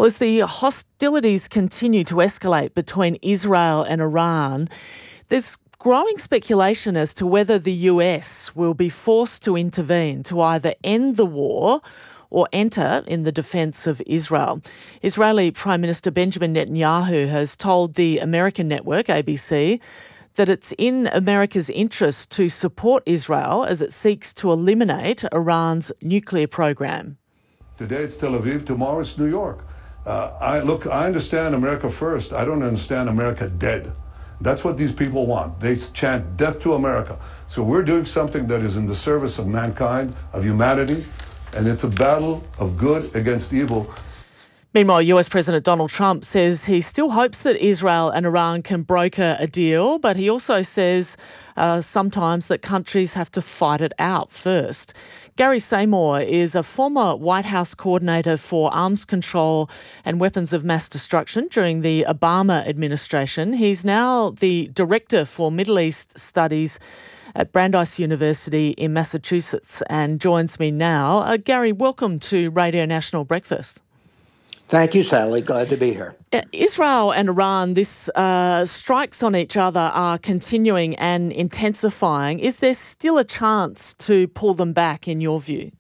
Well, as the hostilities continue to escalate between Israel and Iran, there's growing speculation as to whether the US will be forced to intervene to either end the war or enter in the defence of Israel. Israeli Prime Minister Benjamin Netanyahu has told the American network, ABC, that it's in America's interest to support Israel as it seeks to eliminate Iran's nuclear program. Today it's Tel Aviv, tomorrow it's New York. I understand America first. I don't understand America dead. That's what these people want. They chant death to America. So we're doing something that is in the service of mankind, of humanity, and it's a battle of good against evil. Meanwhile, US President Donald Trump says he still hopes that Israel and Iran can broker a deal, but he also says sometimes that countries have to fight it out first. Gary Seymour is a former White House coordinator for arms control and weapons of mass destruction during the Obama administration. He's now the director for Middle East Studies at Brandeis University in Massachusetts and joins me now. Gary, welcome to Radio National Breakfast. Thank you, Sally. Glad to be here. Israel and Iran, this strikes on each other are continuing and intensifying. Is there still a chance to pull them back, in your view?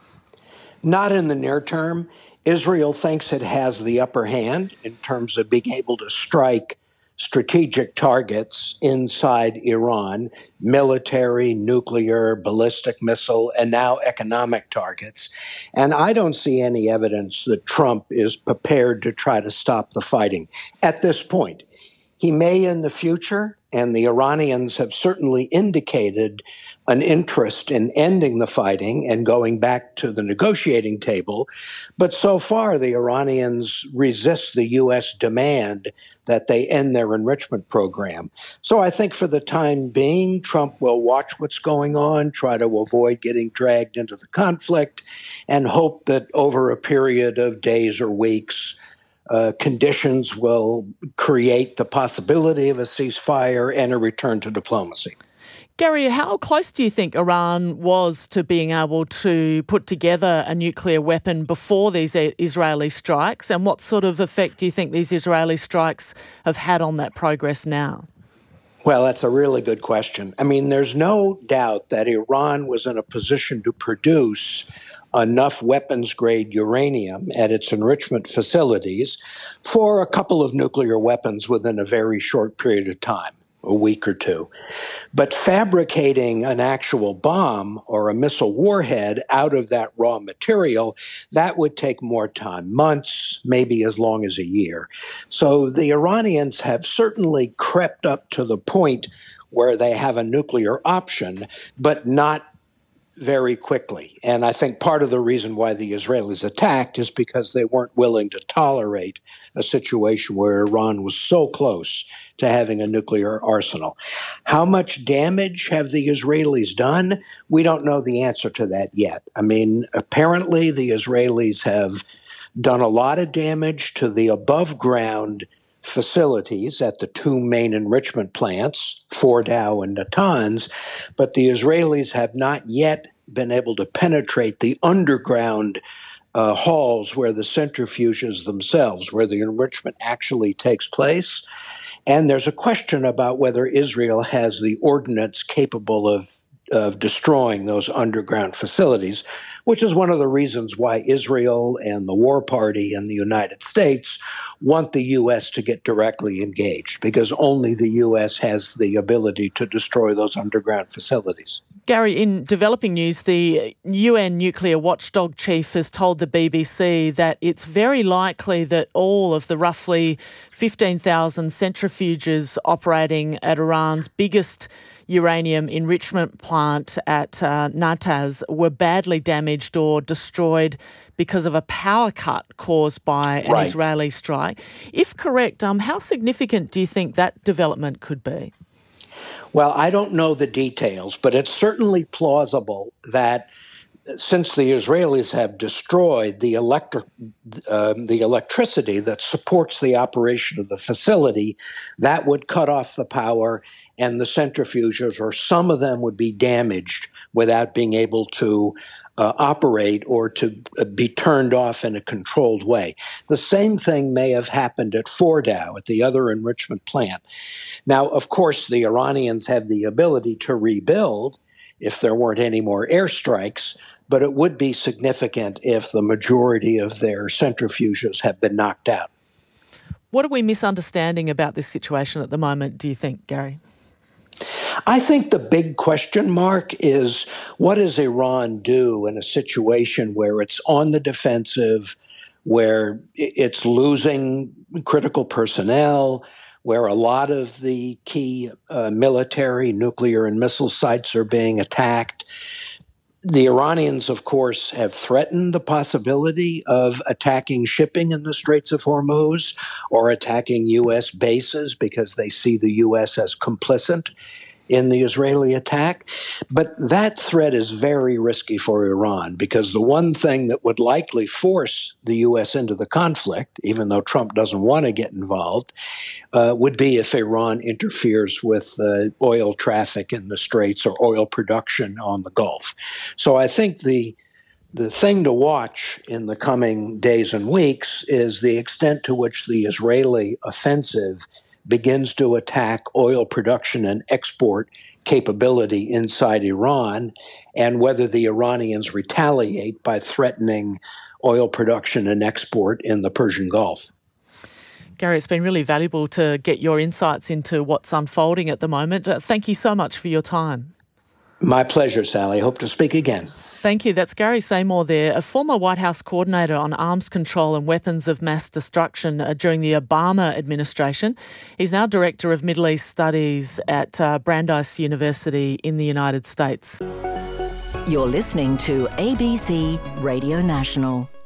Not in the near term. Israel thinks it has the upper hand in terms of being able to strike strategic targets inside Iran, military, nuclear, ballistic missile, and now economic targets. And I don't see any evidence that Trump is prepared to try to stop the fighting at this point. He may in the future, and the Iranians have certainly indicated an interest in ending the fighting and going back to the negotiating table. But so far, the Iranians resist the U.S. demand that they end their enrichment program. So I think for the time being, Trump will watch what's going on, try to avoid getting dragged into the conflict, and hope that over a period of days or weeks, conditions will create the possibility of a ceasefire and a return to diplomacy. Gary, how close do you think Iran was to being able to put together a nuclear weapon before these Israeli strikes? And what sort of effect do you think these Israeli strikes have had on that progress now? Well, that's a really good question. I mean, there's no doubt that Iran was in a position to produce enough weapons-grade uranium at its enrichment facilities for a couple of nuclear weapons within a very short period of time. A week or two. But fabricating an actual bomb or a missile warhead out of that raw material, that would take more time, months, maybe as long as a year. So the Iranians have certainly crept up to the point where they have a nuclear option, but not very quickly. And I think part of the reason why the Israelis attacked is because they weren't willing to tolerate a situation where Iran was so close to having a nuclear arsenal. How much damage have the Israelis done? We don't know the answer to that yet. I mean, apparently the Israelis have done a lot of damage to the above ground facilities at the two main enrichment plants, Fordow and Natanz, but the Israelis have not yet been able to penetrate the underground halls where the centrifuges themselves, where the enrichment actually takes place. And there's a question about whether Israel has the ordnance capable of destroying those underground facilities, which is one of the reasons why Israel and the War Party and the United States want the U.S. to get directly engaged, because only the U.S. has the ability to destroy those underground facilities. Gary, in developing news, the UN nuclear watchdog chief has told the BBC that it's very likely that all of the roughly 15,000 centrifuges operating at Iran's biggest uranium enrichment plant at Natanz were badly damaged or destroyed because of a power cut caused by an Israeli strike. If correct, how significant do you think that development could be? Well, I don't know the details, but it's certainly plausible that since the Israelis have destroyed the electricity that supports the operation of the facility, that would cut off the power, and the centrifuges, or some of them, would be damaged without being able to operate or to be turned off in a controlled way. The same thing may have happened at Fordow, at the other enrichment plant. Now, of course, the Iranians have the ability to rebuild if there weren't any more airstrikes, but it would be significant if the majority of their centrifuges have been knocked out. What are we misunderstanding about this situation at the moment, do you think, Gary? I think the big question mark is, what does Iran do in a situation where it's on the defensive, where it's losing critical personnel, where a lot of the key military, nuclear, and missile sites are being attacked? The Iranians, of course, have threatened the possibility of attacking shipping in the Straits of Hormuz or attacking U.S. bases because they see the U.S. as complicit in the Israeli attack. But that threat is very risky for Iran, because the one thing that would likely force the U.S. into the conflict, even though Trump doesn't want to get involved, would be if Iran interferes with oil traffic in the Straits or oil production on the Gulf. So I think the thing to watch in the coming days and weeks is the extent to which the Israeli offensive begins to attack oil production and export capability inside Iran, and whether the Iranians retaliate by threatening oil production and export in the Persian Gulf. Gary, it's been really valuable to get your insights into what's unfolding at the moment. Thank you so much for your time. My pleasure, Sally. Hope to speak again. Thank you. That's Gary Seymour there, a former White House coordinator on arms control and weapons of mass destruction during the Obama administration. He's now Director of Middle East Studies at Brandeis University in the United States. You're listening to ABC Radio National.